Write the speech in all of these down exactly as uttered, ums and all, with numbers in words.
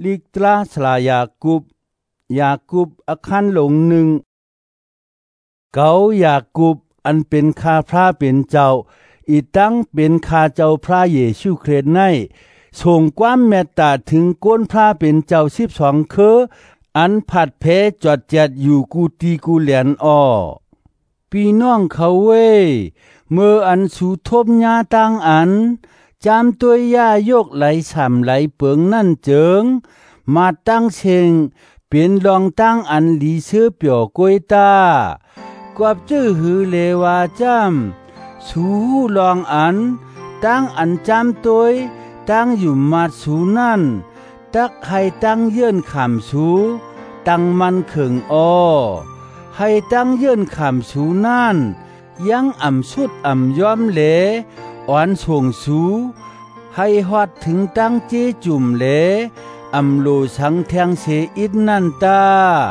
ลิกตราสลายากุบยากุบอาคันหลงหนึ่งเกายากุบอันเป็นข้าพระเป็นเจ้าอีตั้งเป็นข้าเจ้าพระเยซูคริสต์ในส่งความเมตตาถึงก้นพระเป็นเจ้าสิบสองเคออันผัดเพจอดเจ็ดอยู่กูตีกูเหลียนอ้อพี่น้องเขาเว้เมื่ออันสูทบญาตังอันจำตัวยายกไหลสามไหลเปิงนั่นเจิงมาตั้งเชงเป็นรองตั้งอันลีเสื้อเปียวกวยตากวบจื้อหือเลวาจำสูลองอันตั้งอันจำตัวยตั้งอยู่มาสูนั่นตักให้ตั้งเยื่นขำสูตั้งมันเข่งอ้อให้ตั้งเยื่นขำสูนั่นยังอ่ำสุดอ่ำย้อมเหลอ่อนส่งสูให้ฮอดถึงตั้งเจจุ่มเหลอำโลสังแทงเสอิดนั่นตา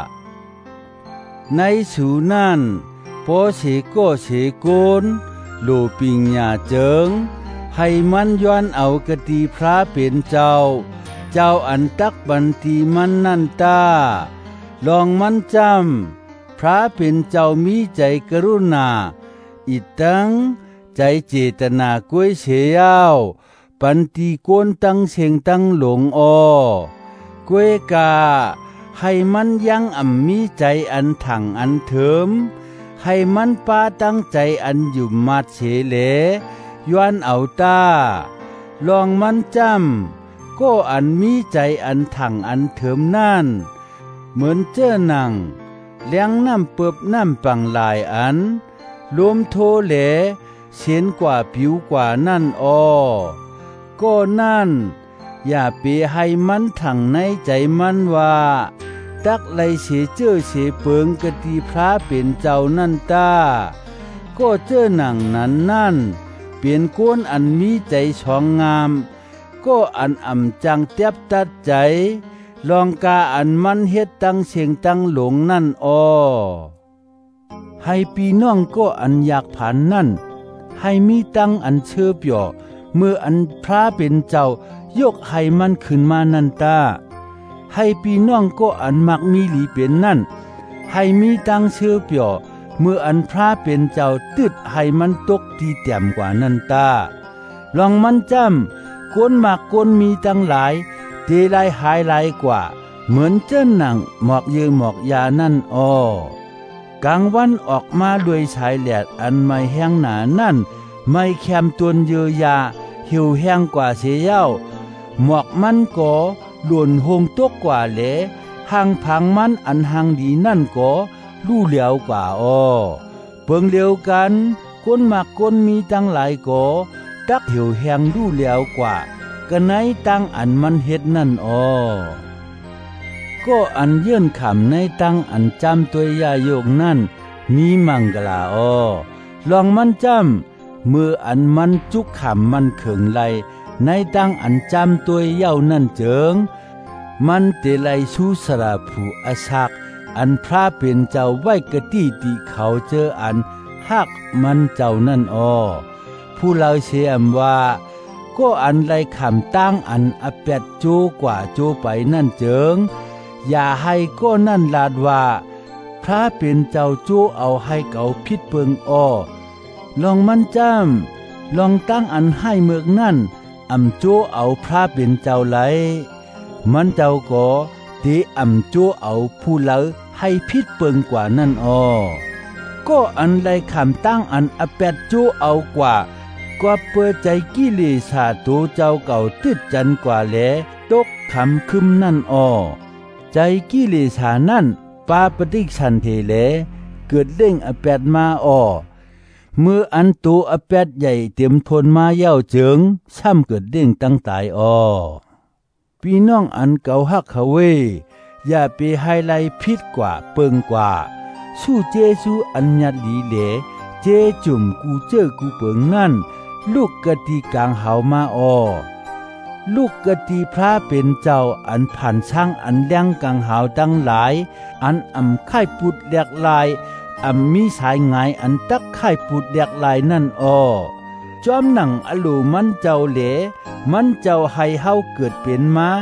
ในสูนั่นพอเสก็เสโกนโลปิงญาเจิงให้มันย้อนเอากติพระเป็นเจ้าเจ้าอันตักบันตีมันนั่นตาลองมันจำพระเป็นเจ้ามีใจกรุณาอีตังใจเจตนากวยเสียาวปันตีโกนตั้งเสียงตั้งหลงอ้อกวยกาให้มันยังอ่ำมีใจอันถังอันเถิมให้มันป้าตั้งใจอันอยู่มาดเฉเลย้อนเอาตาลองมันจำก็อันมีใจอันถังอันเถิมนั่นเหมือนเจ้าหนังเลี้ยงน้ำเปิบน้ำปังลายอันลมโทเหลเสียนกว่าผิวกว่านั่นอ้อก็นั่นอย่าไปให้มันถังในใจมันว่าตักไลเสียเจ้อเสียเปิงกติพระเป็นเจ้านั่นตาก็เจ้าหนังนั้นนั่นเปลี่ยนก้นอันมีใจสองงามก็อันอ่ำจังเตียบตัดใจลองกาอันมันเฮ็ดตั้งเสียงตั้งหลงนั่นอ้อให้ปีน้องก็อันอยากผ่านนั่นให้มีตั้งอันเชื่อเปียวเมื่ออันพระเป็นเจ้ายกให้มันขึ้นมานั่นตาให้ปีน้องก็อันมักมีหลีเป็นนั่นให้มีตั้งเชื่อเปียวเมื่ออันพระเป็นเจ้าตึดให้มันตกที่แต้มกว่านั่นตาลองมันจำก้นมากก้นมีตั้งหลายเดลายหายหลายกว่าเหมือนเจ้าหนังหมอกเยือหมอกยานั่นอ้อกลางวันออกมาด้วยสายแหลดอันไม่แห้งหนานั่นไม่แคมตวนเยือยาหิวแห้งกว่าเสียเย้าหมอกมันก็หล่นหงตกกว่าเหลห่างพังมันอันห่างดีนั่นก็ลู่เหลียวกว่าอ้อเปิงเลียวกันก้นมากก้นมีตั้งหลายก็ตักหิวแห้งลู่เหลียวกว่าก็ไหนตั้งอันมันเฮ็ดนั่นอ้อก็อันเยื่นขำในตั้งอันจำตัวยาโยกนั่นมีมังกลาอ้อลองมันจำเมื่ออันมันจุกขำมันเขิงไหลในตั้งอันจำตัวเย้านั่นเจิงมันเตไลสู้สระผู้อาศักอันพระเป็นเจ้าไว้กะตี้ติเขาเจออันหักมันเจ้านั่นอ้อผู้เราเสียมว่าก็อันไรขำตั้งอันอเป็ดโจกว่าโจไปนั่นเจิงอย่าให้ก็นั่นลาดว่าพระเป็นเจ้าโจเอาให้เก่าพิษเปิงอ้อลองมันจำลองตั้งอันให้เมือกนั่นอำโจเอาพระเป็นเจ้าไหลมันเจ้าก็เตอำโจเอาผู้เลอให้พิษเปิงกว่านั่นอ้อก็อันไรคำตั้งอันอเป็ดโจเอากว่าก็เปิดใจกิเลสาโตเจ้าเก่าตึดจันกว่าแลตกคำคึมนั่นอ้อใจกิเลสานั่นปาปฏิสันเทเลเกิดเล่งอเป็ดมาอ้อเมื่ออันโตอเป็ดใหญ่เต็มทนมาเย้าเจิงซ้ำเกิดเด้งตั้งตายอ้อพี่น้องอันเก่าฮักเขาเวอย่าไปให้ไลพิษกว่าเปิงกว่าสู้เจสู้อัญญัดลีเหลเจจุ่มกูเจอกูเปิงนั่นลูกกะตีกลางเหามาอ้อลูกกะตีพระเป็นเจ้าอันผ่านช่างอันเลี้ยงกลางเหาตั้งหลายอันอ่ำไข่ปุดแหลกลายอ่ำมีสายงายอันตักไข่ปุดแหลกลายนั่นอ้อจอมหนังอลูมันเจ้าเหลมันเจ้าให้เฮาเกิดเป็นมา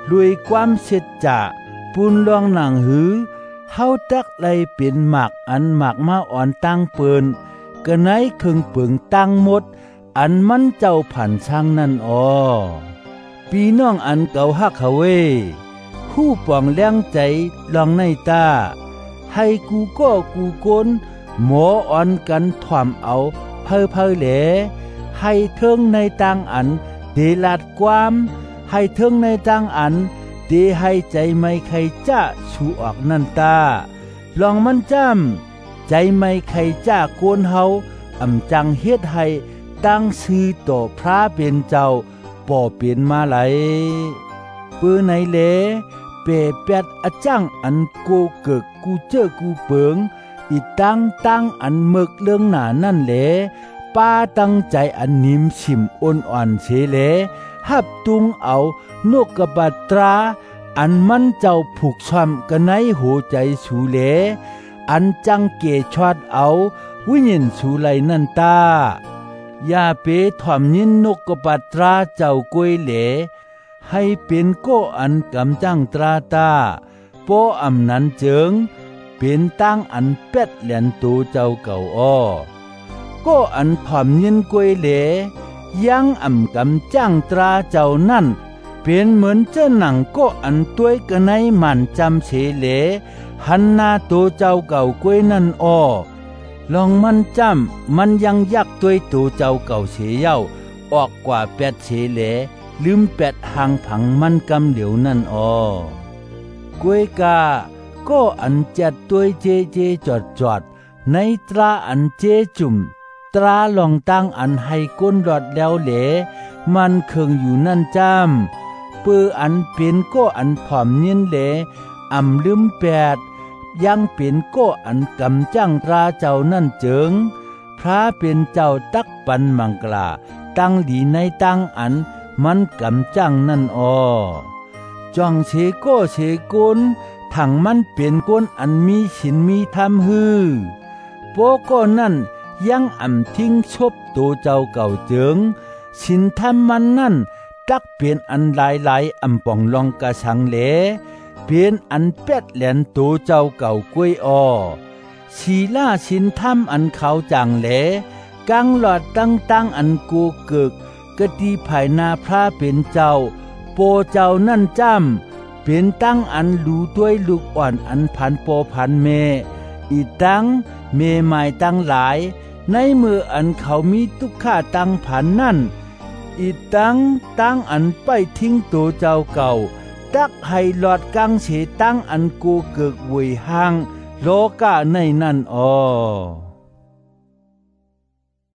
ลุยความเสร็จจะปุนลองหนังหือเฮาตักไลเป็นหมักอันหมักมาอ่อนตั้งเปินกะไหนครึ่งปึงตั้งหมดอันมันเจ้าผันช่างนั่นอ้อปีน้องอันเก่าฮักเขาเวผู้ปองแรงใจลองในตาให้กูก็กูโกนหมออ่อนกันถ่อมเอาเพ้อเพ้อแหลให้เทิงในต่างอันเดลาดความให้เทิงในต่างอันเดให้ใจไม่ใครจะชูออกนั่นตาลองมันจำใจไม่ใครจะโกนเฮาอำจังเฮ็ดให้ตั้งชื่อต่อพระเป็นเจ้าป่อเป็นมาไหลปื้อไหนเลเปแปดอจังอันโกเกิกกูเจอกูเปิงอีตั้งตั้งอันเมึกเรื่องหนานั่นแหละป้าตั้งใจอันนิ่มชิมอ่อนอ่อนเฉเลหับตุงเอานกกระบาดตราอันมันเจ้าผูกช่ำกันในหัวใจสูเลอันจังเกชอดเอาวิญญาณสูไลนั่นตาอย่าเปถ่อมยินนกกระบาดตราเจ้ากวยเหลให้เป็นก็อันกำจังตราตาโปอำนั้นเจิงเป็นตั้งอันเป็ดเหรียญตูเจ้าเก่าอ้อก็อันถ่อมยินกวยเหลยังอ่ำกำจังตราเจ้านั่นเป็นเหมือนเจ้าหนังก็อันต้วยกันในมันจำเฉเลหันหน้าตัวเจ้าเก่ากวยนั่นอ้อลองมันจำมันยังยักตัวตัวเจ้าเก่าเฉเย้าออกกว่าแปดเฉเลลืมแปดหางผังมันกำเหลียวนั่นอ้อกวยกาก็อันจัดตัวเจเจจอดจอดในตราอันเจจุ่มตราลองตั้งอันให้ก้นรอดแล้วเหลมันเคืองอยู่นั่นจำเปื้ออันเป็นก็อันผอมเนียนเหลอ่ำลืมแปดยังเป็นก็อันกำจังตราเจ้านั่นเจิงพระเป็นเจ้าตักปันมังกลาตั้งดีในตั้งอันมันกำจังนั่นอ้อจองเชโก้เชกุนถังมันเป็นก้นอันมีฉินมีธรรมฮือโปก็นั่นยังอ่ำทิ้งชบตัวเจ้าเก่าเจิงฉินธรรมมันนั่นตักเป็นอันหลายหลายอ่ำป่องลองกะชังเหลเป็นอันเป็ดแหลนตัวเจ้าเก่ากวยอ้อชีล่าฉินธรรมอันเขาจางเหลกังหลอดตั้งตั้งอันกูเกิกกะดีภายนาพระเป็นเจ้าโปเจ้านั่นจำเป็นตั้งอันรู้ด้วยลูกอ่อนอันพันโปพันเมอีตั้งเมหมายตั้งหลายในมืออันเขามีทุกข้าตั้งผันนั่นอีตั้งตั้งอันไปทิ้งตัวเจ้าเก่าตักให้หลอดกังเฉตั้งอันกูเกิกวุยห่างโลกาในนั่นอ้อ